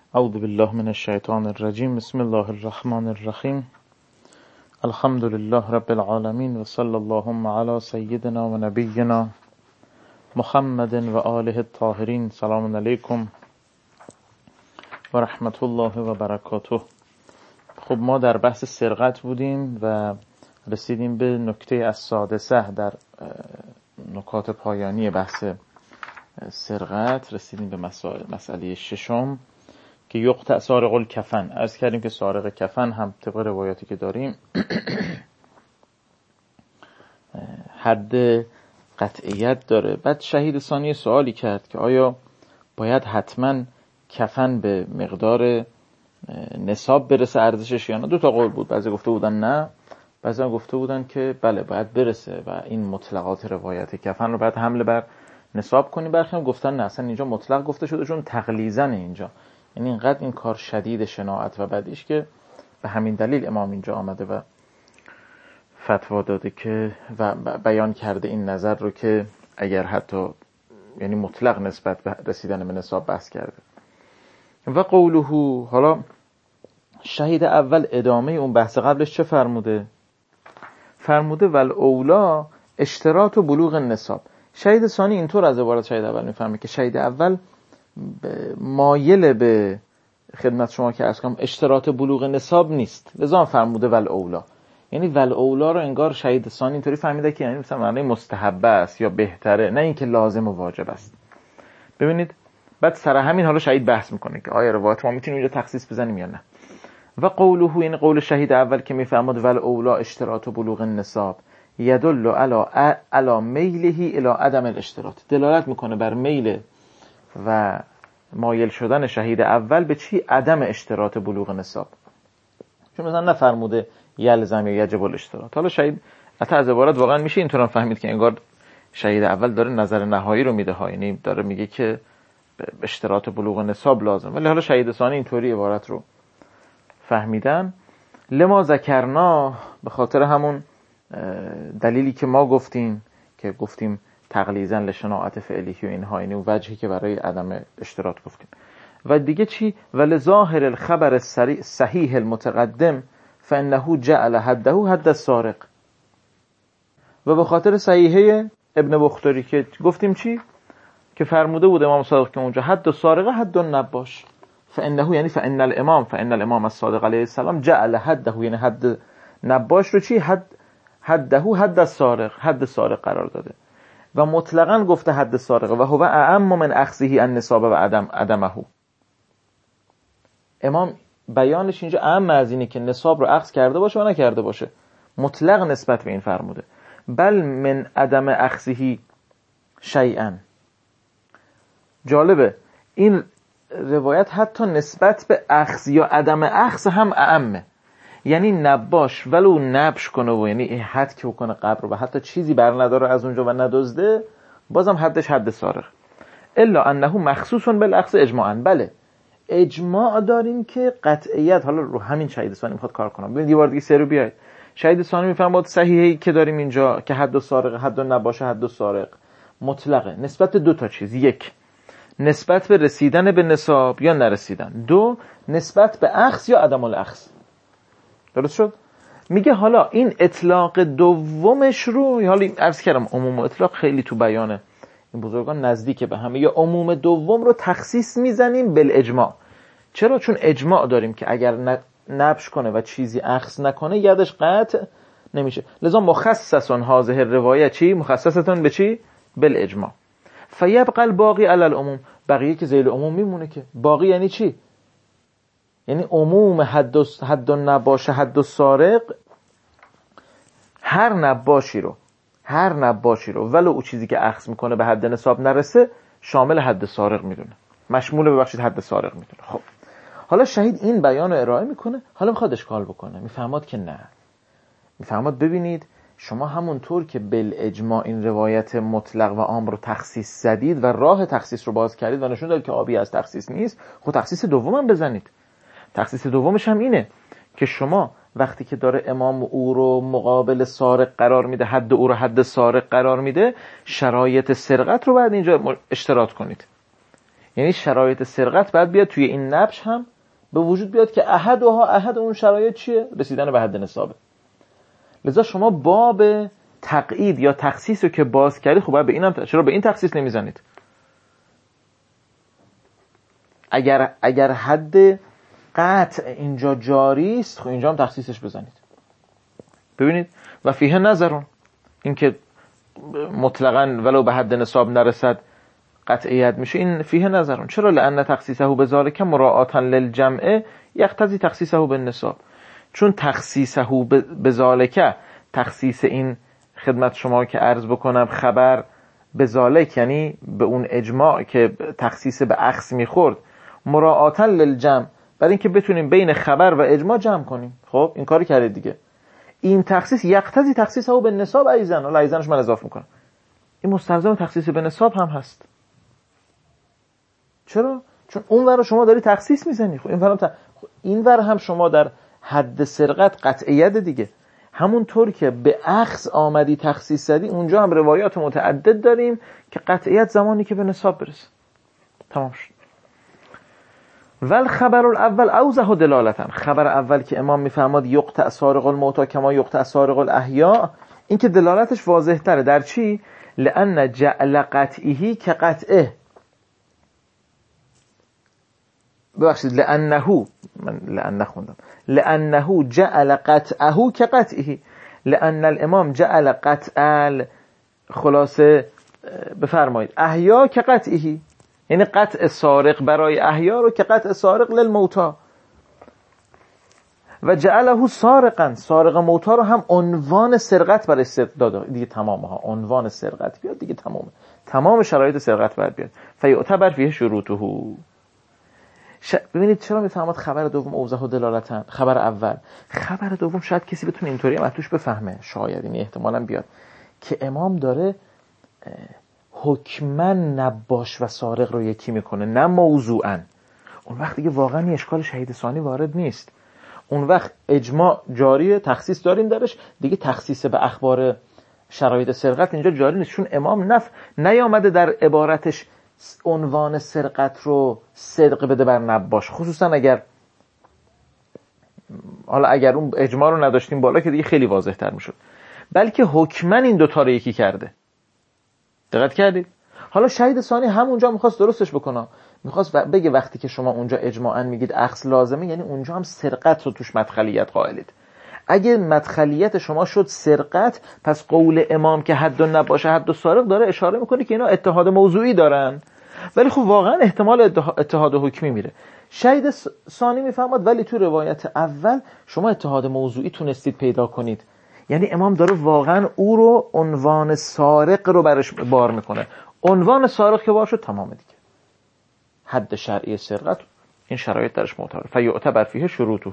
اعوذ بالله من الشیطان الرجیم. بسم الله الرحمن الرحیم. الحمد لله رب العالمین و صلی اللهم علی سیدنا و نبینا محمد و آله الطاهرین. سلام علیکم و رحمت الله و برکاته. خب ما در بحث سرقت بودیم و رسیدیم به نکته السادسه در نکات پایانی بحث سرقت. رسیدیم به مسئله ششم که یقطع سارق الکفن. عرض کردیم که سارق کفن هم طبق روایاتی که داریم حد قطعیت داره. بعد شهید ثانی سوالی کرد که آیا باید حتما کفن به مقدار نصاب برسه ارزشش یا نه؟ دو تا قول بود، بعضی گفته بودن نه، بعضی هم گفته بودن که بله باید برسه و این مطلقات روایت کفن رو باید حمله بر نصاب کنی. برخی هم گفتن نه، اصلا اینجا مطلق گفته شده چون تغلیظن اینجا، یعنی اینقدر این کار شدید شناعت و بدیش که به همین دلیل امام اینجا آمده و فتوا داده که و بیان کرده این نظر رو که اگر حتی یعنی مطلق نسبت به رسیدن به نصاب بحث کرده. و قوله، حالا شهید اول ادامه اون بحث قبلش چه فرموده؟ فرموده والاولا اشتراط و بلوغ النصاب. شهید ثانی اینطور از عبارت شهید اول میفهمه که شهید اول مایل به خدمت شما که عرض کنم اشتراط بلوغ نصاب نیست، لذا فرموده والاولا. یعنی والاولا رو انگار شهید ثانی اینطوری فهمیده که یعنی مثلا معنی مستحبه است یا بهتره، نه اینکه لازم و واجب است. ببینید بعد سر همین حالا شهید بحث میکنه که آیا روایت ما میتونیم اینجا تخصیص بزنیم یا نه. و قوله، این قول شهید اول که میفهمد والاولا اشتراط و بلوغ النصاب یدل علی میله الی عدم الاشتراط، دلالت میکنه بر میل و مایل شدن شهید اول به چی؟ عدم اشتراط بلوغ نصاب. چون مثلا نفرموده یلزم یا یجب الاشتراط. حالا شهید حتی از عبارت واقعا میشه اینطور فهمید که انگار شهید اول داره نظر نهایی رو میده ها، یعنی داره میگه که اشتراط بلوغ نصاب لازم، ولی حالا شهید ثانی اینطوری عبارت رو فهمیدن. لما ذکرنا، به خاطر همون دلیلی که ما گفتیم تغلیظاً لشناعت فعلی و اینها، یعنی وجهی که برای عدم اشتراط گفتیم. و دیگه چی؟ ولظاهر الخبر صحیح المتقدم فانه جعل حده حد السارق. و به خاطر صحیحه ابن بختاری که گفتیم چی؟ که فرموده بود امام صادق که اونجا حد السارق حد النباش، فانه یعنی فان الامام الصادق علیه السلام جعل حده، یعنی حد نباش رو چی؟ حده حد السارق، حد سارق قرار داده و مطلقاً گفته حد سارق و هو اعم من اخذه النصاب و عدمه. امام بیانش اینجا اعم از اینه که نصاب رو اخذ کرده باشه و نکرده باشه، مطلق نسبت به این فرموده. بل من عدم اخذه شیئا. جالبه این روایت حتی نسبت به اخذ یا عدم اخذ هم اعمه، یعنی نباش ولو نبش کنه و یعنی حد که کنه قبر و حتی چیزی بر نداره از اونجا و ندزده، بازم حدش حد سارق. الا انه مخصوص بالاخذ اجماعا. بله اجماع داریم که قطعیت. حالا رو همین شهید ثانی میخواد کار کنم. ببینید یه بار دیگه سر رو بیاید. شهید ثانی میفرماد صحیحی که داریم اینجا که حد سارق، حد نباشه، حد سارق مطلقه نسبت به دو تا چیز: یک، نسبت به رسیدن به نصاب یا نرسیدن، دو، نسبت به اخذ یا عدم الاخذ. درست شد؟ میگه حالا این اطلاق دومش رو، حالا عرض کردم عموم و اطلاق خیلی تو بیان این بزرگان نزدیک به همه، یا عموم دوم رو تخصیص میزنیم بالاجماع. چرا؟ چون اجماع داریم که اگر نبش کنه و چیزی اخذ نکنه یدش قطع نمیشه، لذا مخصصون هذه روایت چی؟ مخصصتون به چی؟ بالاجماع. فیبقى الباقی علی العموم. بقیه که ذیل عموم میمونه. که باقی یعنی چی؟ یعنی عموم حد نباشه، حد سارق، هر نباشی رو ولو او چیزی که اخذ میکنه به حد نصاب نرسه شامل حد سارق میدونه، مشمول حد سارق میدونه. خب حالا شهید این بیان رو ارائه میکنه، حالا میخواد اشکال بکنه، میفهماد که نه، میفهماد ببینید شما همونطور که بالاجماع این روایت مطلق و عام رو تخصیص زدید و راه تخصیص رو باز کردید و نشون دادید که آبی از تخصیص نیست، خب تخصیص دوم هم بزنید. تخصیص دومش هم اینه که شما وقتی که داره امام او رو مقابل سارق قرار میده، حد او رو حد سارق قرار میده، شرایط سرقت رو بعد اینجا اشتراط کنید. یعنی شرایط سرقت باید بیاد توی این نبش هم به وجود بیاد که احد اون شرایط چیه؟ رسیدن به حد نصابه. لذا شما باب تقیید یا تخصیص رو که باز کردی، خب به اینم چرا به این تخصیص نمیزنید؟ اگر حد قطع اینجا جاری است، خب اینجا هم تخصیصش بزنید. ببینید و فیه نظرون، این که مطلقاً ولو به حد نصاب نرسد قطعیت میشه، این فیه نظرون. چرا؟ لأن تخصیصه بذالک مراعاتا للجمع یقتضی تخصیصه بالنصاب. چون تخصیصه بذالک، تخصیص این خدمت شما که عرض بکنم خبر بذالک یعنی به اون اجماع که تخصیص به اخذ میخورد، مراعاتا للجمع، برای اینکه بتونیم بین خبر و اجماع جمع کنیم. خب این کاری کردید دیگه. این تخصیص یقتضی تخصیصه بالنصاب ایزن، ولی ایزنش من اضافه میکنم، این مستلزم تخصیص به نصاب هم هست. چرا؟ چون اون ور شما داری تخصیص میزنی، خب این ور هم شما در حد سرقت قطعیت دیگه. همونطور که به اخذ آمدی تخصیص زدی، اونجا هم روایات متعدد داریم که قطعیت زمانی که به نصاب برسه. تمام شد. ول خبر الاول اوضح دلالتا، خبر اول که امام میفرماد یقطع سارق الموتی کما یقطع سارق الاحیاء، این که دلالتش واضح تره. در چی؟ لأن جعل قطعه که قطعه، ببخشید لأنه، من لأن خوندم، لأنه جعل قطعه که قطعه، لأن الامام جعل قطع خلاصه بفرمایید احیا که قطعه، یعنی قطع سارق برای احیا رو که قطع سارق للموتا، و جعله سارقا، سارق موتا رو هم عنوان سرقت برای داده دیگه. تمام ها عنوان سرقت بیاد دیگه، تمام شرایط سرقت باید بیاد. فیعتبر فیه شروطه. ببینید چرا میفهمد خبر دوم اوضح و دلالتن. خبر دوم شاید کسی بتونه اینطوری هم توش بفهمه، شاید این احتمالاً بیاد که امام داره حکما نباش و سارق رو یکی میکنه، نه موضوعا. اون وقت دیگه واقعا این اشکال شهید ثانی وارد نیست. اون وقت اجماع جاریه، تخصیص داریم درش دیگه. تخصیص به اخبار شرایط سرقت اینجا جاری نیست، چون امام نیامده در عبارتش عنوان سرقت رو صدق بده بر نباش، خصوصا اگر اون اجماع رو نداشتیم بالا که دیگه خیلی واضح تر میشد، بلکه حکما این دوتا رو یکی کرده. دقت کردید؟ حالا شهید ثانی همونجا میخواست درستش بکنه، میخواست بگه وقتی که شما اونجا اجماعاً میگید اخذ لازمه، یعنی اونجا هم سرقت رو توش مدخلیت قائلید. اگه مدخلیت شما شد سرقت، پس قول امام که حد نباشه حد سارق داره اشاره میکنه که اینا اتحاد موضوعی دارن، ولی خب واقعا احتمال اتحاد حکمی میره. شهید ثانی میفهمد ولی تو روایت اول شما اتحاد موضوعی تونستید پیدا کنید، یعنی امام داره واقعا او رو عنوان سارق رو برش بار میکنه. عنوان سارق که بار شد تمام دیگه، حد شرعی سرقت این شرایط درش معتبر. فیعتبر فیه شروطه،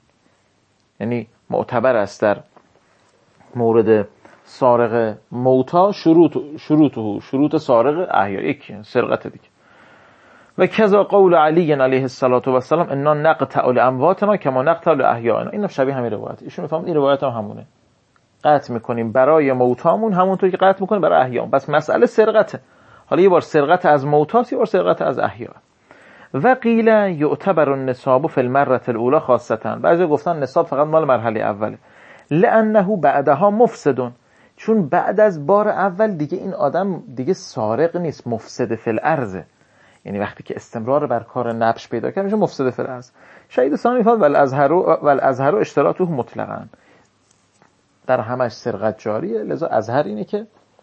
یعنی معتبر است در مورد سارق موتا شروط سارق احیا، یک سرقت دیگه. و کذا قول علی علیه السلام انا نقطع لامواتنا کما نقطع لاحیائنا، این شبیه همین روایت. ایشون میفهمن این روایت هم همونه، قطع میکنیم برای موتامون همونطور که قطع میکنیم برای احیا. بس مسئله سرقته، حالا یه بار سرقت از موتاست، یه بار سرقت از احیا. و قیل یعتبر النصاب فی المرة الاولى خاصتا، بعضی گفتن نصاب فقط مال مرحله اوله، لانه بعدها مفسد، چون بعد از بار اول دیگه این آدم دیگه سارق نیست، مفسد فی الارض، یعنی وقتی که استمرار بر کار نبش پیدا کرد میشه مفسد فی الارض. شهید ثانی میفرماد والازهر اشتراطه مطلقاً، در همش سرقت جاریه، لذا ازهر اینه که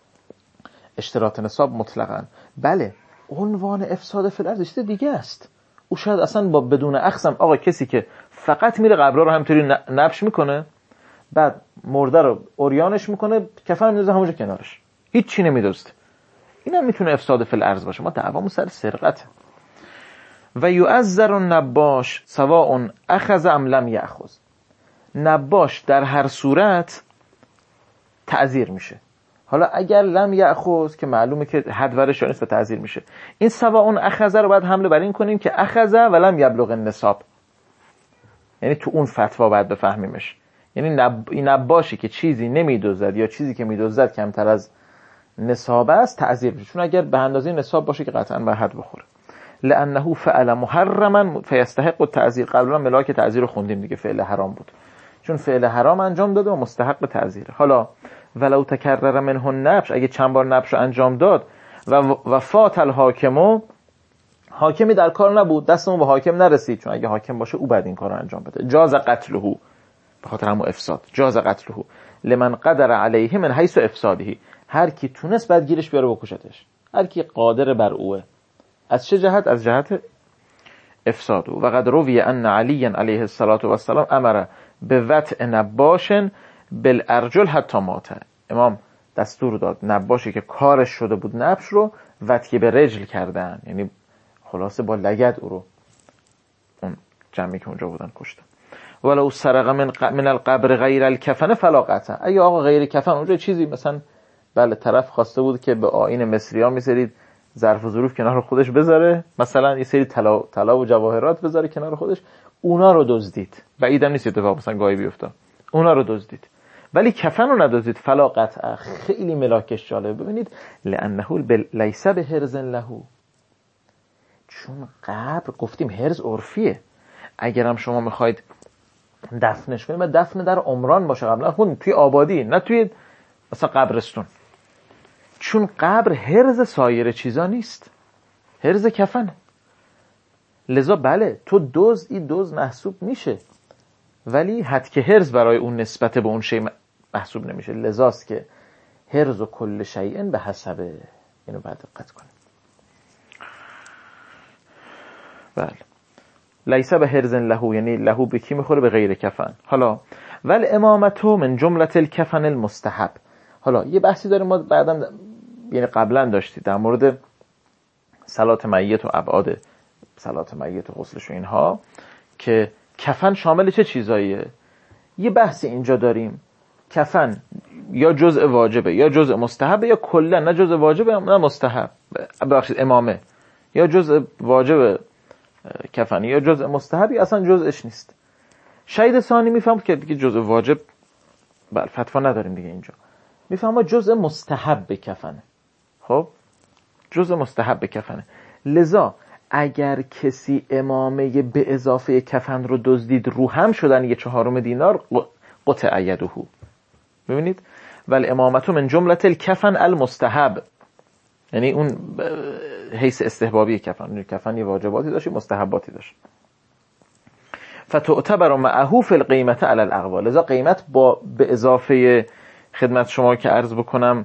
اشتراط نصاب مطلقاً. بله عنوان افساد فی الارض چیز دیگه است، او شاید اصلا با بدون اخذم آقا کسی که فقط میره قبرها رو همینطوری نبش میکنه، بعد مرده رو اوریانش میکنه، کفن میذاره همونجا کنارش، هیچ چی نمیدزده، اینم میتونه افساد فی الارض باشه. ما دعوامون سر سرقته. و یعذر النباش سواء اخذ ام لم یاخذ، نباش در هر صورت تعذیر میشه. حالا اگر لم یاخذ که معلومه که حد ورش نیست و تعذیر میشه، این سواء اخذ رو باید حمله بر این کنیم که اخذ ولم یبلغ النصاب، یعنی تو اون فتوا باید بفهمیمش، یعنی نباشی که چیزی نمیدوزد یا چیزی که میدوزد کمتر از نصاب است تعذیر میشه، چون اگر به اندازه نصاب باشه که قطعا به حد بخوره. لانه فعل محرما فیستحق التعزیر. قبلا ملاک تعزیر رو خوندیم دیگه، فعل حرام بود، چون فعل حرام انجام داده و مستحق تعزیره. حالا ولو تکرر منه النبش، اگه چند بار نبش رو انجام داد و فات الحاکمو، حاکمی در کار نبود، دستمون به حاکم نرسید، چون اگه حاکم باشه او بعد این کار رو انجام بده، جاز قتلهو، به خاطر همون افساد، جاز قتلهو لمن قدر علیه من حیث افساده، هر کی تونست بعد گیرش بیاره بکشتش، هر کی قادر بر اوه. از چه جهت؟ از جهت افساد. و قد روی ان علی علیه الصلاة و السلام امر به وطء نباش بالارجل حتی مات. امام دستور داد نباشی که کارش شده بود نبش رو وطی به رجل کردن، یعنی خلاصه با لگد او رو، اون جمعی که اونجا بودن، کشتن. ولو سرق من القبر غیر الکفن فلا قطع. اگه آقا غیر کفن اونجا چیزی مثلا بله طرف خواسته بود که به آیین مصری‌ها می‌ذارید ظرف و ظروف کنار خودش بذاره، مثلا یه سری طلا و جواهرات بذاره کنار خودش، اونا رو دزدید، بعیدم نیست اتفاق مثلا گاهی بیفته، اونا رو دزدید ولی کفن رو ندزدید، فلا قطع. خیلی ملاکش جالبه، ببینید لانه لیس بهرز له، چون قبر گفتیم هرز عرفیه، اگرم شما میخواید دفنش کنید دفن در عمران باشه، قبلا خود توی آبادی، نه توی مثلا قبرستون، چون قبر هرز سایر چیزا نیست، هرز کفن. لذا بله تو این دوز محسوب میشه، ولی حد که هرز برای اون نسبت به اون شی محسوب نمیشه. لذاست که هرز و کل شیء به حسبه، اینو بعد دقت کنیم. بله لیس به هرز له، یعنی له به کی میخوره؟ به غیر کفن. حالا ول امامتو من جمله الکفن المستحب. حالا یه بحثی داریم ما بعداً، یعنی قبلا داشتی در مورد صلات میت و ابعاد صلات میت و غسلش و اینها، که کفن شامل چه چیزاییه. یه بحثی اینجا داریم، کفن یا جزء واجبه یا جزء مستحبه، یا کلا نه جزء واجبه نه مستحب، ببخشید امامه، یا جزء واجبه کفن یا جزء مستحبی اصلا جزءش نیست. شهید ثانی میفهمد که دیگه جزء واجب بله فتوا نداریم دیگه، اینجا میفهمم جزء مستحب کفنه. خب جزء مستحب کفنه، لذا اگر کسی امامه به اضافه کفن رو دزدید، رو هم شدن یه 4 دینار، قطع یده. ببینید ولی امامتو من جمله الکفن المستحب، یعنی اون حیث استحبابی کفن، کفن یه واجباتی داشت مستحباتی داشت. فتعتبر معه فی القیمه علی الاقوال، لذا قیمت با به اضافه خدمت شما که عرض بکنم،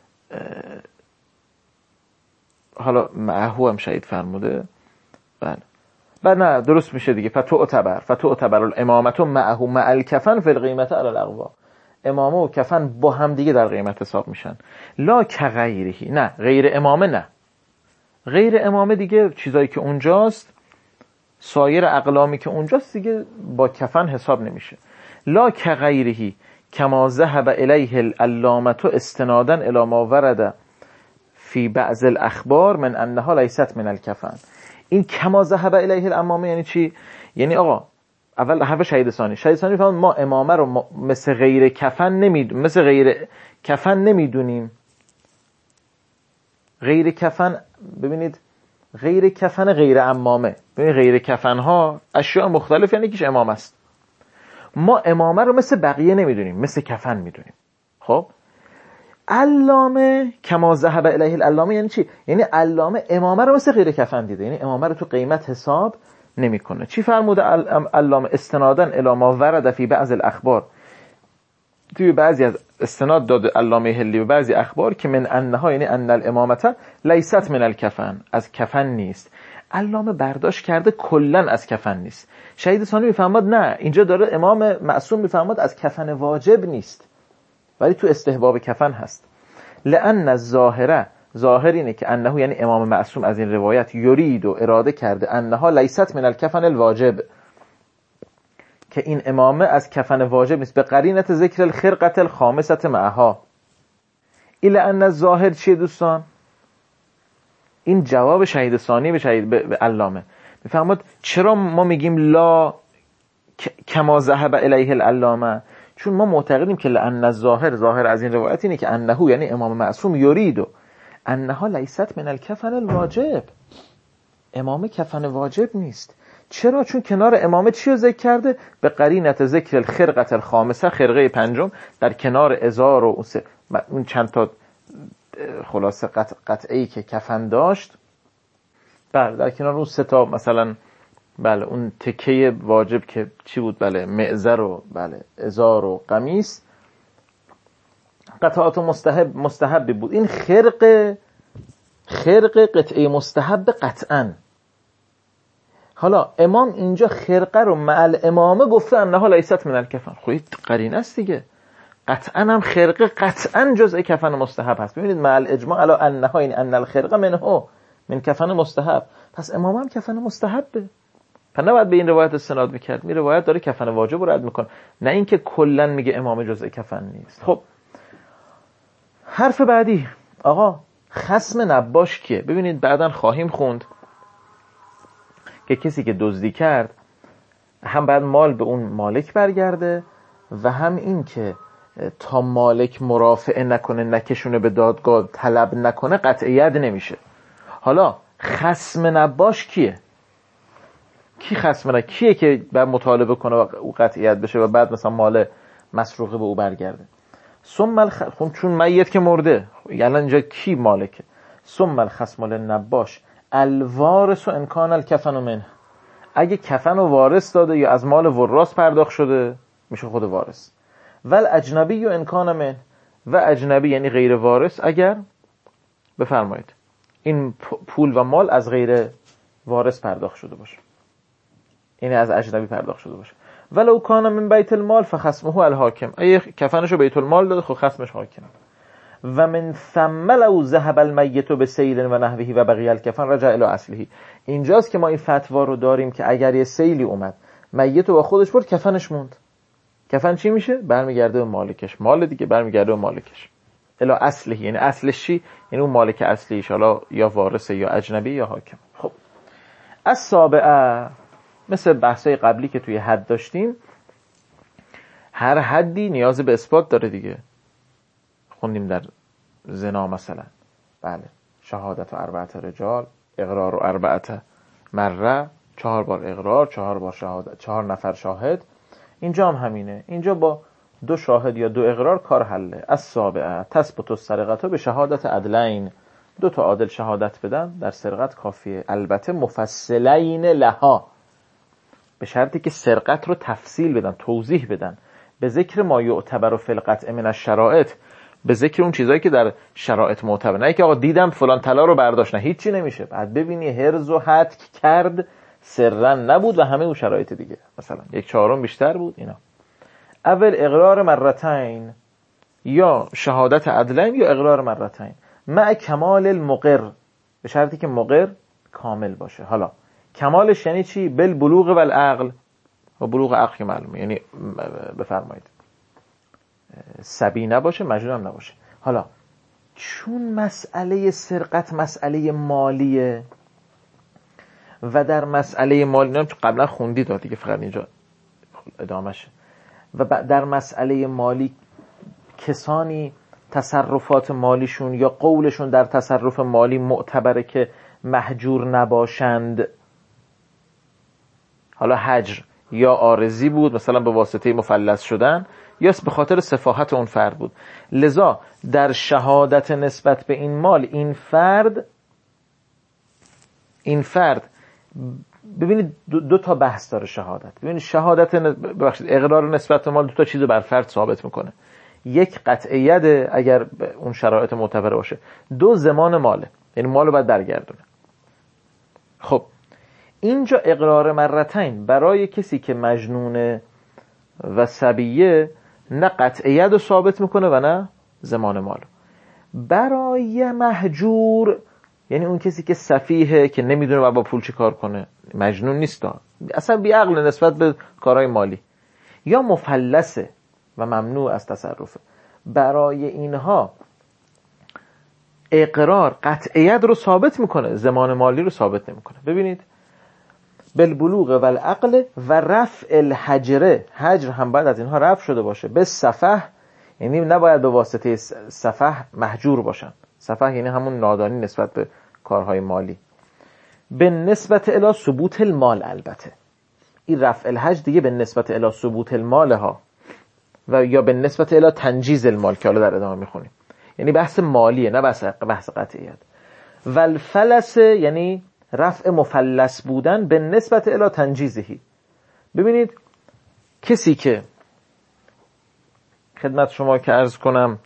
حالا معه هم شهید فرموده، بله بعد نه درست میشه دیگه، فتعتبر الامامه معه مع الکفن فی القیمه علی الاقوال، امامه و کفن با هم دیگه در قیمت حساب میشن. لا کغیرهی، نه غیر امامه، نه غیر امامه دیگه چیزایی که اونجاست، سایر اقلامی که اونجاست دیگه با کفن حساب نمیشه. لا کغیرهی کما ذهب الیه العلامه استنادا الی ما ورد فی بعض الاخبار من انها لیست من الکفن. این کما ذهب الیه الامامه یعنی چی؟ یعنی آقا اول حرف شهید ثانی فهمون ما امامه رو مثل غیر کفن نمیدونیم. غیر کفن، ببینید غیر کفن غیر امامه، ببینید غیر کفن ها اشیاء مختلف، یعنی یکیش امامه است. ما امامه رو مثل بقیه نمیدونیم، مثل کفن میدونیم. خب علامه کما ذهب الیه العلامه یعنی چی؟ یعنی علامه امامه رو مثل غیر کفن دیده، یعنی امامه رو تو قیمت حساب نمیکنه. چی فرموده علامه؟ استنادا الی ما ورد فی بعض الاخبار، توی بعضی از استناد داده علامه هلی به بعضی اخبار که من انها، یعنی ان الامامه لیست من الکفن، از کفن نیست. علامه برداشت کرده کلا از کفن نیست. شهید ثانی میفهمد نه، اینجا داره امام معصوم میفهمد از کفن واجب نیست، ولی تو استحباب کفن هست. لان الظاهره، ظاهر اینه که انه، یعنی امام معصوم از این روایت یرید و اراده کرده انها لیست من الکفن الواجب، که این امامه از کفن واجب نیست، به قرینت ذکر الخرقه الخامسه معها. الا ان الظاهر چیه دوستان؟ این جواب شهید ثانی به علامه. میفهمید چرا ما میگیم لا کما ذهب الیه العلامه؟ چون ما معتقدیم که لان الظاهر، ظاهر از این روایت اینه که انه، یعنی امام معصوم یرید انها لیست من الکفن الواجب، امامه کفن واجب نیست. چرا؟ چون کنار امامه چی رو ذکر کرده؟ به قرینت ذکر الخرقه الخامسه، خرقه پنجم در کنار ازار و اون چند تا خلاصه قطعه‌ای که کفن داشت، بله در کنار اون سه تا مثلا، بله اون تکه واجب که چی بود؟ بله معزر و بله ازار و قمیص، قطعات مستحبی بود. این خرق قطعه مستحب قطعاً. حالا امام اینجا خرقه رو مع الامامه گفته انها لیست من الکفن. خب قرینه است دیگه، قطعاً هم خرقه قطعاً جزء کفن مستحب هست. ببینید مع الاجماع علی انها این ان الخرقه من کفن مستحب، پس امام هم کفن مستحبه. پس نباید به این روایت استناد میکرد. می روایت داره کفن واجب رو رد میکنه، نه اینکه کلا میگه امام جزء کفن نیست. خب حرف بعدی، آقا خصم نباش کیه؟ ببینید بعداً خواهیم خوند که کسی که دزدی کرد هم باید مال به اون مالک برگرده و هم این که تا مالک مرافعه نکنه، نکشونه به دادگاه، طلب نکنه، قطعیت نمیشه. حالا خصم نباش کیه؟ کی خصم کیه که بعد مطالبه کنه و او قطعیت بشه و بعد مثلا مال مسروقه به او برگرده؟ خب چون میت که مرده، یعنی اینجا کی مالکه؟ ثم الخصم للنباش الوارث و انکان الکفن منه. اگه کفن رو وارث داده یا از مال وراث پرداخت شده میشه خود وارث. ول اجنبی و انکان منه، و اجنبی یعنی غیر وارث اگر بفرمایید این پول و مال از غیر وارث پرداخت شده باشه، یعنی از اجنبی پرداخت شده باشه. ولو کان من بیت المال فخصمه الحاکم، اگه کفنشو بیت المال داده خب خصمش حاکم. و من ثم لو ذهب المیت بسیل و نحوه و بقی الکفن رجع الی اصله. اینجاست که ما این فتوا رو داریم که اگر یه سیلی اومد میت رو با خودش برد کفنش موند، کفن چی میشه؟ برمیگرده به مالکش، مال دیگه برمیگرده به مالکش. الی اصله یعنی اصلش چی؟ یعنی اون مالک اصلیش حالا یا وارثه یا اجنبی یا حاکم. خب السابعه، مثل بحثای قبلی که توی حد داشتیم، هر حدی نیاز به اثبات داره دیگه. خوندیم در زنا مثلا، بله شهادت و 4 رجال، اقرار و 4 مره، 4 بار اقرار، 4 بار شهادت، 4 نفر شاهد. اینجا هم همینه، اینجا با 2 شاهد یا 2 اقرار کار حله. السابعه تثبت السرقه به شهادت عدلین، 2 تا عادل شهادت بدن در سرقت کافیه، البته مفصلین لها، به شرطی که سرقت رو تفصیل بدن، توضیح بدن، به ذکر ما یعتبر فی القطع من الشرائط، به ذکر اون چیزایی که در شرایط معتبر، نه که آقا دیدم فلان طلا رو برداشت، نه هیچی نمیشه. بعد ببینی هرز و حتک کرد، سرا نبود و همه اون شرایط دیگه، مثلا 1/4 بیشتر بود اینا. اول اقرار مرتين، یا شهادت عدلین یا اقرار مرتين، مع کمال المقر، به شرطی که مقر کامل باشه. حالا کمالش یعنی چی؟ بالبلوغ و العقل، و بلوغ عقل که معلومه، یعنی بفرمایید صبی نباشه، مجنون هم نباشه. حالا چون مسئله سرقت مسئله مالیه و در مسئله مالی نام قبلا خوندی داد دیگه، فقط اینجا ادامشه، و در مسئله مالی کسانی تصرفات مالیشون یا قولشون در تصرف مالی معتبره که محجور نباشند. حالا حجر یا عارضی بود، مثلا به واسطه مفلس شدن، یا به خاطر سفاهت اون فرد بود. لذا در شهادت نسبت به این مال این فرد ببینید 2 تا بحث داره شهادت. ببینید شهادت اقرار نسبت به مال 2 تا چیزو بر فرد ثابت میکنه. یک قطعیت اگر اون شرایط معتبر باشه، 2 ضمان ماله، یعنی مالو باید برگردونه. خب اینجا اقرار مرتين برای کسی که مجنونه و صبیه نه قطعیت رو ثابت میکنه و نه ضمان مال. برای محجور یعنی اون کسی که سفیهه که نمیدونه با پول چی کار کنه، مجنون نیست، اصلا بی عقل نسبت به کارهای مالی، یا مفلسه و ممنوع از تصرفه، برای اینها اقرار قطعیت رو ثابت میکنه، ضمان مالی رو ثابت نمیکنه. ببینید بالبلوغ و العقل و رفع الحجره، حجر هم باید از اینها رفع شده باشه، به سفه یعنی نباید به واسطه سفه محجور باشن. سفه یعنی همون نادانی نسبت به کارهای مالی. به نسبت الی ثبوت المال. البته این رفع الحج دیگه به نسبت الی ثبوت المال ها و یا به نسبت الی تنجیز المال که حالا در ادامه میخونیم، یعنی بحث مالیه نه بحث قطعیت. و الفلس یعنی رفع مفلس بودن به نسبت الی تنجیزهی. ببینید کسی که خدمت شما که عرض کنم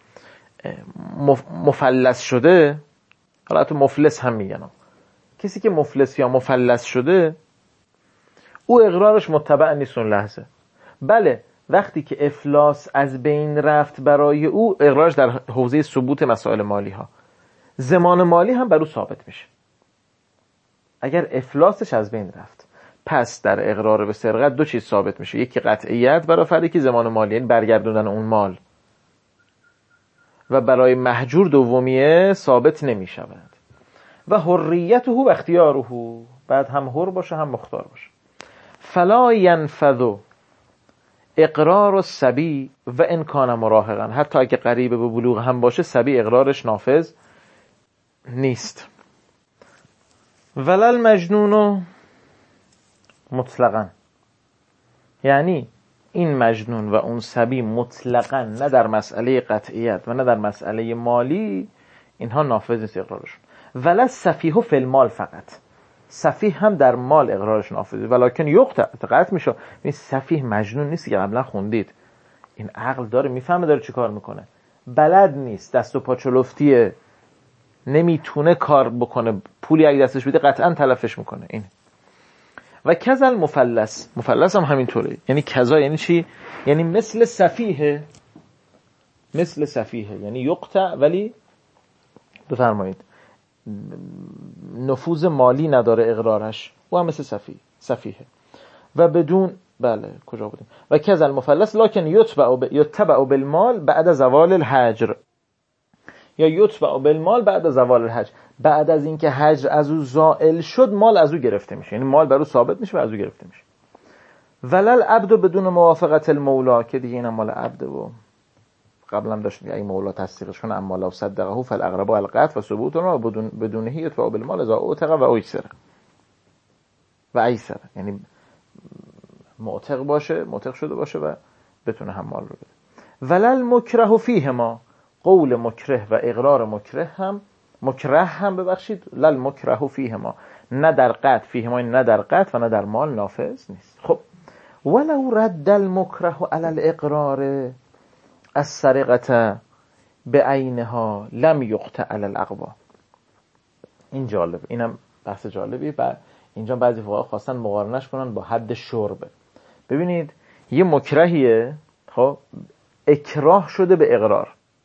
مفلس شده، حالا تو مفلس هم میگن، کسی که مفلس یا مفلس شده او اقرارش متبع نیست اون لحظه. بله وقتی که افلاس از بین رفت برای او، اقرارش در حوزه ثبوت مسائل مالی ها، ضمان مالی هم بر او ثابت میشه اگر افلاسش از بین رفت. پس در اقرار به سرقت دو چیز ثابت میشه، یکی قطعیت برای فردی که ضمان مالی یعنی برگردوندن اون مال، و برای مهجور دومیه ثابت نمیشود. و حریته و اختیاره، بعد هم حر باشه هم مختار باشه. فلا ینفذ اقرار الصبی و ان کان مراهقا، حتی اگه قریب به بلوغ هم باشه صبی اقرارش نافذ نیست. ولل مجنون مطلقاً، یعنی این مجنون و اون صبی مطلقاً نه در مسئله قطعیت و نه در مسئله مالی اینها نافذ نیست اقرارشون. ولا سفیه فی المال، فقط سفیه هم در مال اقرارش نافذه. ولکن یقطع، قطع میشه. این سفیه مجنون نیست که قبلا خوندید، این عقل داره، میفهمه داره چی کار میکنه، بلد نیست، دست و پا چلفتیه، نمیتونه کار بکنه، پولی اگه دستش بده قطعا تلفش میکنه. این و کذل مفلس، مفلس هم همینطوره. یعنی کذا یعنی چی؟ یعنی مثل سفیه، مثل سفیه یعنی یقطع ولی بفرمایید نفوذ مالی نداره اقرارش، و هم مثل سفیه. و بدون، بله کجا بودیم؟ و کذل مفلس لکن یتبع بالمال بعد زوال الحجر، یا یتبع بالمال بعد زوال الحجر، بعد از اینکه حجر از او زائل شد مال از او گرفته میشه، یعنی مال بر او ثابت میشه و از او گرفته میشه. ولل عبد بدون موافقت المولا، که دیگه اینم مال عبده و قبلا داشت میگه اگه مولا تصدیقش کنه اما لو صدقه فالاقرب القطع و ثبوت و بدونه یتبع بالمال اذا اعتق و ایسر، یعنی معتق باشه، معتق شده باشه و بتونه هم مال رو بده. ولل مکره فیه ما، قول مکره و اقرار مکره هم ببخشید، لل مکره فیه ما، نه در قطع فیه ما، نه در قطع و نه در مال نافذ نیست. خب ولو رد المکره علی الاقرار السرقه بعینها لم یقطع علی الاقوا. این جالب، اینم بحث جالبی. و اینجا بعضی فقها خواستن مقارنش کنن با حد شرب. ببینید یه مکرهیه، خب اکراه شده به اقرار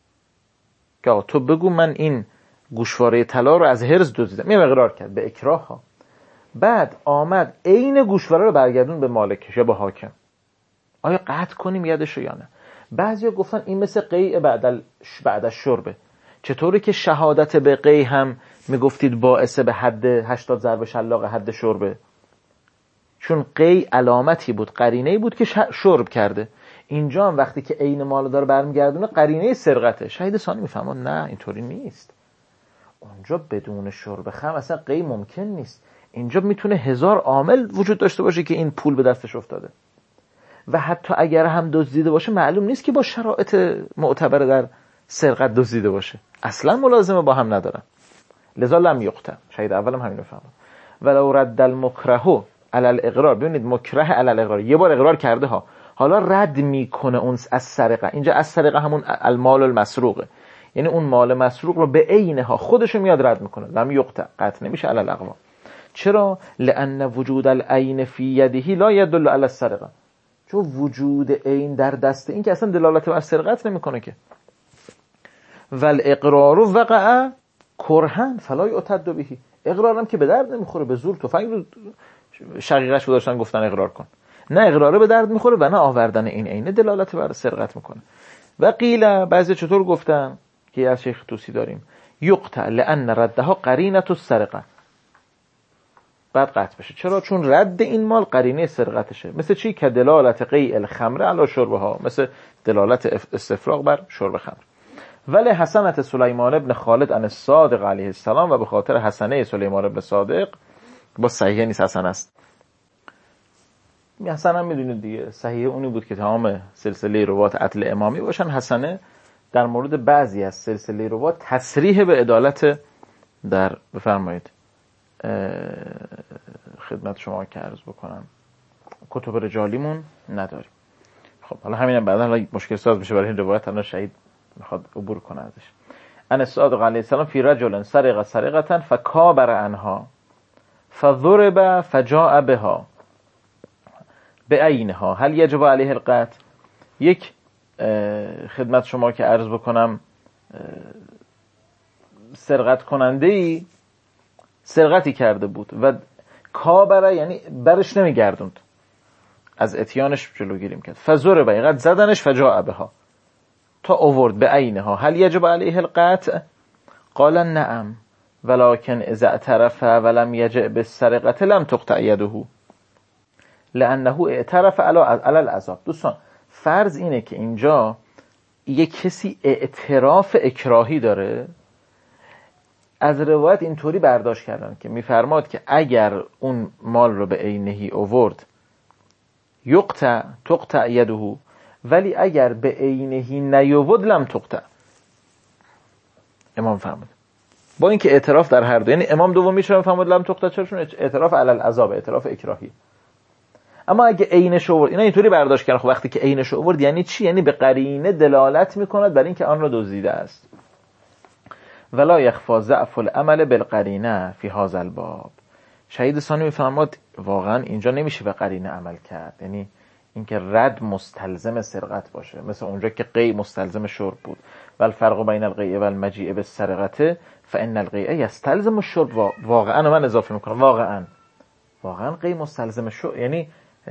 که تو بگو من این گوشواره طلا رو از هرز دزدیدم، میام اقرار کرد به اکراه ها، بعد آمد عین گوشواره رو برگردون به مالکش یا به حاکم، آیا قطع کنیم یدشو یا نه؟ بعضیا گفتن این مثل قیع بعد از شربه. چطوری که شهادت به قیع هم میگفتید باعث به حد 80 ضرب شلاق حد شربه، چون قیع علامتی بود، قرینه‌ای بود که شرب کرده. اینجا هم وقتی که عین مال داره برمیگردونه قرینه سرقته. شهید ثانی میفهمه نه اینطوری نیست، اونجا بدون شرب خمر اصلا قیع ممکن نیست. اینجا میتونه 1000 عامل وجود داشته باشه که این پول به دستش افتاده، و حتی اگر هم دزدیده باشه معلوم نیست که با شرایط معتبر در سرقت دزدیده باشه، اصلا ملازمه با هم ندارن. لذا لم یقطع. شهید اولم همین رو فهمه. ولو رد المکره علی الاقرار، ببینید مکره علی الاقرار یه بار اقرار کرده ها، حالا رد میکنه اون از سرقه. اینجا از سرقه همون المال المسروقه، یعنی اون مال مسروق رو به عینها خودش میاد رد میکنه. لم یقطع، قطع نمیشه علی الاقوا. چرا؟ لان وجود العین فی یده لا یدل علی السرقه، چون وجود عین در دست این که اصلا دلالت بر سرقت نمیکنه که. والاقرار وقع کرهن فلا یعتد به، اقرارم که به درد نمیخوره، به زور تفنگ رو شقیقش گذاشتن گفتن اقرار کن، نه اقراره به درد میخوره و نه آوردن این عینه دلالت بر سرقت میکنه. و قیل، بعضی چطور گفتن که از شیخ توسی داریم، یقطع لان ردها قرینه السرقه، بعد قطع بشه. چرا؟ چون رد این مال قرینه سرقتشه. مثل چی؟ که دلالت قیع الخمر علی شربها، مثل دلالت استفراغ بر شرب خمر. ولی حسنت سلیمان ابن خالد عن الصادق علیه السلام، و به خاطر حسنه سلیمان ابن صادق با صحیح نیست، حسن است. حسن هم میدونید دیگه، صحیح اونی بود که تمام سلسله روات عدل امامی باشن. حسنه در مورد بعضی از سلسله روات تصریح به عدالت در بفرمایید خدمت شما که عرض بکنم کتب رجالیمون نداریم. خب حالا همینم بعدا مشکل ساز بشه برای این روایت، الان شهید میخواد عبور کنه ازش. ان الصادق علیه السلام فی رجل سرق سرقه فکابر عنها فضرب فجاء بها بعینها هل یجب علیه القتل. یک خدمت شما که عرض بکنم سرقت کننده‌ای سرقتی کرده بود و کابره یعنی برش نمیگردوند، از اتیانش جلوگیری میکرد. فضرب یعنی زدنش فجاء بها تا آورد بعینها هل یجب علیه القتل. قال نعم ولكن اذا اعترف ولم یجع بالسرقه لم تقطع یده لانه اعترف علی العذاب. دوستان فرض اینه که اینجا یک کسی اعتراف اکراهی داره. از روایت اینطوری برداشت کردن که میفرماد که اگر اون مال رو به عینهی آورد تقطع یده، ولی اگر به عینهی نیاورد لم تقطع. امام فرمود با اینکه اعتراف در هر دو، یعنی امام دومی چرا فرمود لم تقطع؟ چون اعتراف علی العذاب، اعتراف اکراهی. اما اگه عینش آورد، اینا اینطوری برداشت کردن. خب وقتی که عینش آورد یعنی چی؟ یعنی به قرینه دلالت میکند بر اینکه آن را دزدیده است. ولا یخفی ضعف العمل بالقرینه فی هذا الباب. شهید ثانی میفرماد واقعا اینجا نمیشه به قرینه عمل کرد، یعنی اینکه رد مستلزم سرقت باشه، مثل اونجا که قی مستلزم شرب بود. والفرق بین القیء والمجیء بالسرقه فان القیء یستلزم الشرب. واقعا من اضافه میکنم واقعا قی مستلزم شرب، یعنی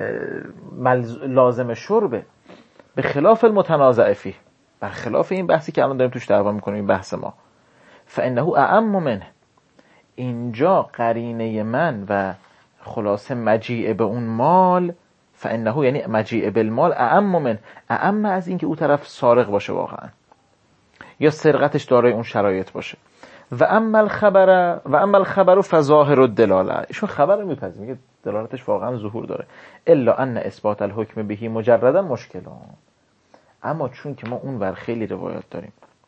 لازم شربه، به خلاف المتنازع فیه، برخلاف این بحثی که الان داریم توش دعوا میکنیم، این بحث ما. فانه اعم منه، اینجا قرینه من و خلاصه مجیء به اون مال، فانه یعنی مجیء بالمال اعم من، اعم از این که اون طرف سارق باشه واقعا یا سرقتش دارای اون شرایط باشه. و اما الخبر فظاهر الدلاله، ایشون خبر رو میپذیره، میگه دلالتش واقعا ظهور داره. الا ان اثبات الحکم بهی مجردا مشکلان. اما چون که ما اون ور خیلی روایات داریم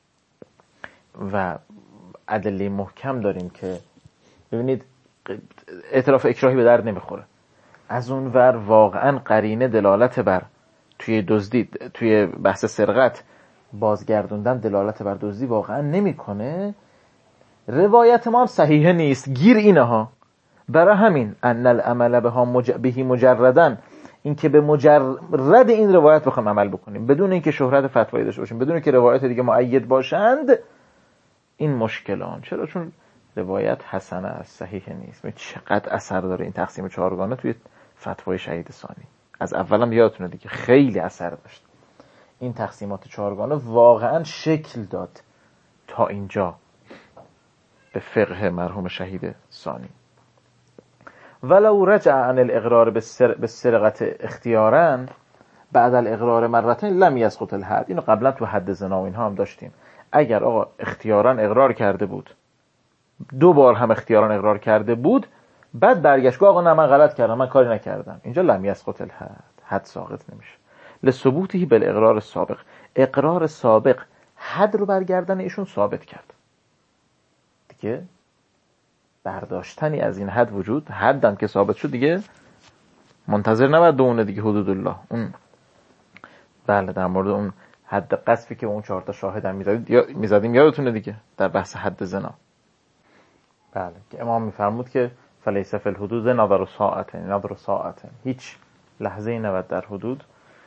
و ادله محکم داریم که ببینید اعتراف اکراهی به درد نمیخوره، از اون ور واقعا قرینه دلالت بر توی دزدی، توی بحث سرقت بازگردوندن دلالت بر دزدی واقعا نمیکنه، روایت ما هم صحیحه نیست. گیر اینه ها، برای همین ان العمل بهی مجردن، این که به مجرد این روایت بخوایم عمل بکنیم بدون اینکه شهرت فتوایی داشته باشیم، بدون اینکه روایت دیگه مؤید باشند، این مشکلان. چرا؟ چون روایت حسنه است، صحیح نیست. چقدر اثر داره این تقسیم چهارگانه توی فتوای شهید ثانی. از اولم یادتونه دیگه خیلی اثر داشت این تقسیمات چهارگانه، واقعا شکل داد تا اینجا به فقه مرحوم شهید ثانی. ولو رجع عن الاقرار بالسرقه اختیارا بعد الاقرار مرتين لم يسقط الحد. اینو قبلا تو حد زنا و اینها هم داشتیم. اگر آقا اختیارا اقرار کرده بود، 2 بار هم اختیارا اقرار کرده بود، بعد برگشت آقا نه من غلط کردم، من کاری نکردم، اینجا لم یسقط الحد، حد ساقط نمیشه. لثبوته بالاقرار السابق، اقرار سابق حد رو برگردن ایشون ثابت کرد دیگه. برداشتنی از این حد وجود، حدم که ثابت شد دیگه منتظر نباید دونه دیگه حدود الله. اون بله در مورد اون حد قذفی که اون 4 تا شاهد هم میزدیم یادتونه دیگه در بحث حد زنا. بله که امام میفرمود که فلیس فی الحدود نظر ساعتین، هیچ لحظه ای نباید در حدود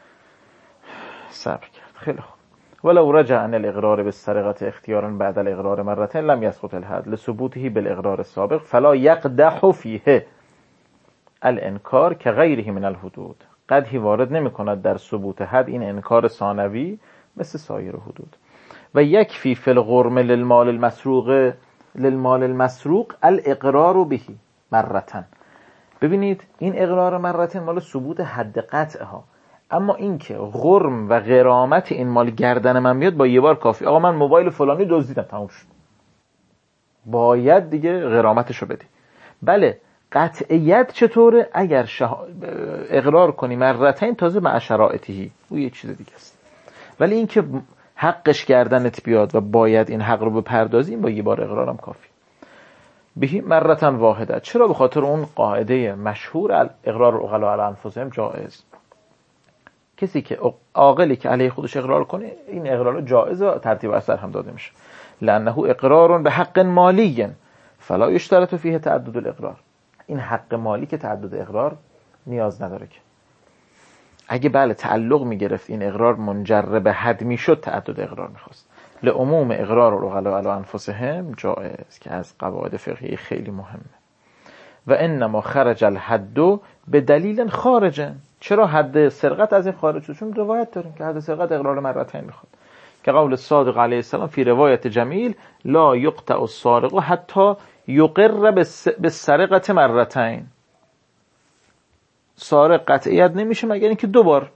صبر کرد. خیلی خوب. ولو رجع عن الاقرار بالسرقه اختیارا بعد الاقرار مرتين لم يسقط الحد لثبوته بالاقرار السابق فلا يقدح فيه الانکار كغيره من الحدود. قدحی وارد نمی کند در ثبوت حد این انکار ثانوی مثل سایر حدود. و یکفی فی الغرم للمال المسروق الاقرار به مرتين. ببینید این اقرار مرتين مال ثبوت حد قطع ها، اما این که غرم و غرامت این مال گردن من میاد با یه بار کافی. آقا من موبایل فلانی دزدیدم، تموم شد، باید دیگه غرامتشو بدی. بله قطعیت چطوره؟ اگر اقرار کنی مرتين تازه مع شرائطه، او یه چیز دیگه است. ولی این که حقش گردنت بیاد و باید این حق رو بپردازی، با یه بار اقرارم کافی. بهی مرتن واحده. چرا؟ به خاطر اون قاعده مشهور اقرار العقلاء علی انفسهم جائز. کسی که عاقلی که علیه خودش اقرار کنه، این اقرار جائز و ترتیب اثر هم داده میشه. لانه اقرار به حق مالی فلا یشترط فیه تعدد الاقرار. این حق مالی که تعدد اقرار نیاز نداره که. اگه بله تعلق میگرفت این اقرار منجر به حد میشد، تعدد اقرار میخواست. لعموم اقرار العقلاء علی انفسهم جائز، که از قواعد فقهی خیلی مهمه. و انما خرج الحد به دلیل خارجه. چرا حد سرقت از این خارج شد؟ چون روایت داریم که حد سرقت اقرار مرتين میخواد، که قول صادق علیه السلام فی روایت جمیل لا یقطع السارق حتی یقر بالسرقة مرتين. سارق قطعیت نمیشه مگر اینکه 2 بار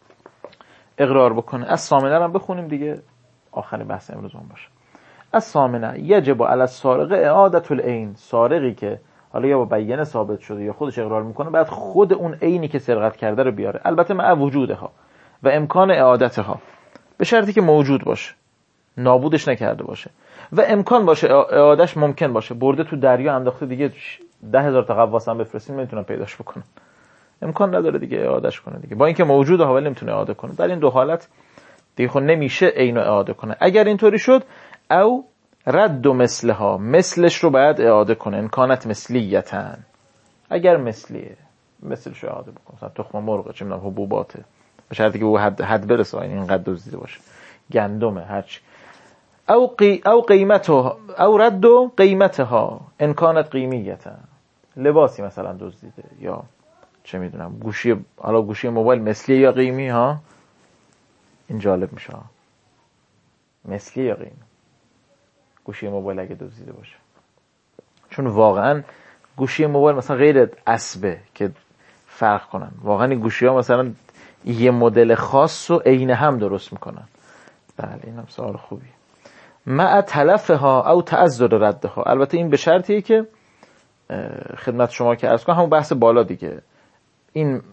اقرار بکنه. از ثامنه هم بخونیم دیگه، آخرین بحث امروز اون باشه. از ثامنه یجب علی السارق اعادة العین. سارقی که حالا یا با بیانه ثابت شده یا خودش اقرار میکنه، بعد خود اون عینی که سرقت کرده رو بیاره، البته مع وجودها و امکان اعادتها، به شرطی که موجود باشه، نابودش نکرده باشه و امکان باشه اعادهش ممکن باشه. برده تو دریا انداخته دیگه 10,000 تا غواص هم بفرستین نمیتونن پیداش بکنن، امکان نداره دیگه اعادهش کنه دیگه، با اینکه موجوده ها ولی نمیتونه اعاده کنه. در این 2 حالت دیگه خود نمیشه عینو اعاده کنه. اگر اینطوری شد او رد و مثلها، مثلش رو باید اعاده کنه. امکانت مثلیتن، اگر مثلیه مثلش رو اعاده بکنه. مثلا تخم مرغ، چه میدونم حبوباته، به شرطی که او حد برسه، اینقدر دزدیده باشه، گندمه، هرچی. او قیمتها او رد و قیمتها امکانت قیمیتن. لباسی مثلا دزدیده یا چه میدونم گوشی، حالا گوشی موبایل مثلی یا قیمی ها، این جالب میشه. مثلی یا قیمی گوشی موبایل اگه دزدیده باشه، چون واقعا گوشی موبایل مثلا غیر اسبه که فرق کنن. واقعا این گوشی ها مثلا یه مدل خاص و عین هم درست میکنن. بله اینم سوال خوبیه. مع تلفها او تعذر ردها. البته این به شرطیه که خدمت شما که عرض کنم، همون بحث بالا دیگه، این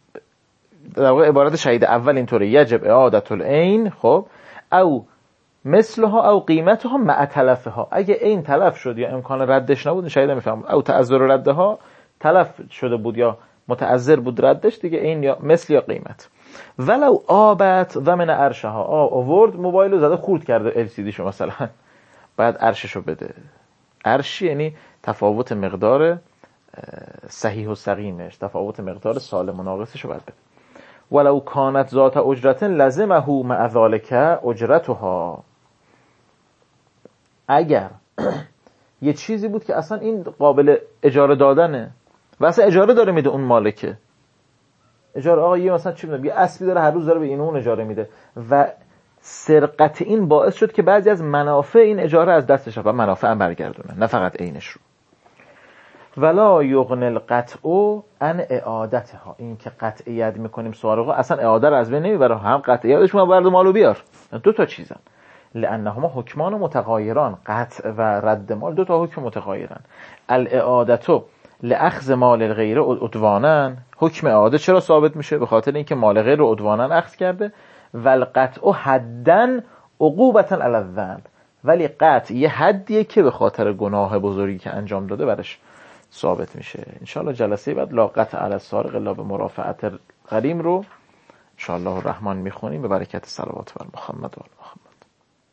در واقع عبارت شهید اول اینطوره: یجب اعادة العین، خب، او مثلها او قیمتها مع تلفها. اگه این تلف شد یا امکان ردش نبود، شهید نمیفهم، او تعذر ردها، تلف شده بود یا متعذر بود ردش، دیگه این یا مثل یا قیمت. ولو آبت ضمن عرشها، آورد موبایلو زده خورد کرده LCD شو مثلا، بعد عرششو بده. عرش یعنی تفاوت مقدار صحیح و سقیمش، تفاوت مقدار سالم و ناقصشو باید بده. ولو کانت ذات اجرت لزمه مع ذلك اجرتها. اگر یه چیزی بود که اصلا این قابل اجاره دادنه و اصلا اجاره داره میده اون مالکه، اجاره، آقا یه مثلا چی میدونم یه اسبی داره هر روز داره به این اون اجاره میده و سرقت این باعث شد که بعضی از منافع این اجاره از دستش رفت و منافع هم برگردونه، نه فقط عینش رو. ولا یغنی القطع عن اعادتها. این که قطعیت میکنیم سارقا اصلا اعاده رو از بین نمیبره، هم قطعیتش برد مالو بیار. 2 چیزن، لانهما حکمان متغایران. قطع و رد مال 2 حکم متغایرن. الاعادة لاخذ مال الغیر عدوانا. حکم اعاده چرا ثابت میشه؟ به خاطر اینکه مال غیر رو عدوانا اخذ کرده. والقطع حدا عقوبة علی الذنب. ولی قطع یه حدیه که به خاطر گناه بزرگی که انجام داده برش ثابت میشه. انشاءالله جلسه بعد لا قطع علی السارق الا به مرافعت غریم رو انشاءالله الرحمن میخونیم به برکت صلوات بر محمد و آل محمد.